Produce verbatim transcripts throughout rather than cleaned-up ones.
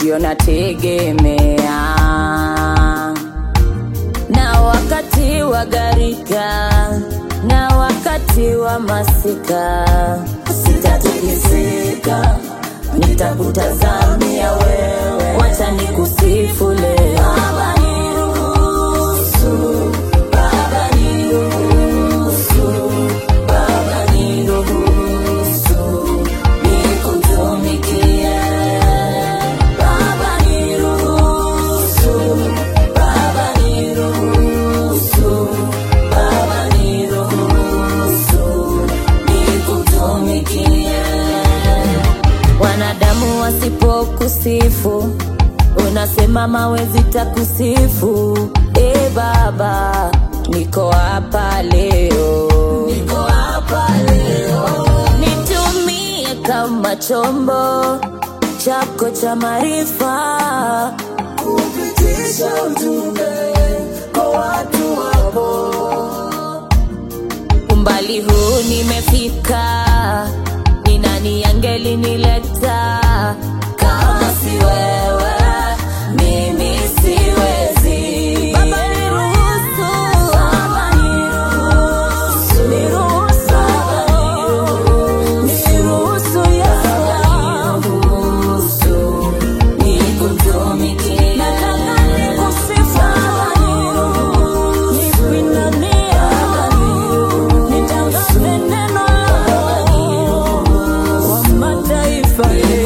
ndio nategemea. Na wakati wa gharika, na wakati wa masika, sitatikisika, nitakutazamia wewe. Wacha nikusifu leo. Baba niruhusu, Baba niruhusu, Baba niruhusu, nikutumikie. Baba niruhusu, Baba niruhusu, Baba niruhusu, nikutumikie. Wanadamu wasipokusifu, unasema mawe zitakusifu. E Baba, niko hapa leo, niko hapa leo. Nitumie kama chombo chako cha maarifa, kupitisha ujumbe kwa watu wako. Umbali huu nimefika, ni nani angelinileta kama si wewe? Mimi siwezi. Baba niruhusu, Baba niruhusu, niruhusu, niruhusu, niruhusu, nikutumikie. Nataka nikusifu, nikuinamie, nitangaze neno kwa mataifa.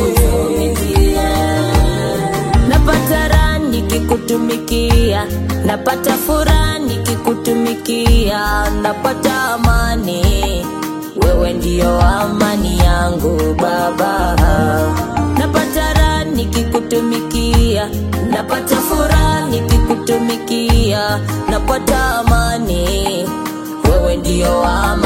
Napata raha nikikutumikia, napata furaha nikikutumikia, napata amani, wewe ndio amani yangu Baba. Napata raha nikikutumikia, napata furaha nikikutumikia, napata amani, wewe ndio amani.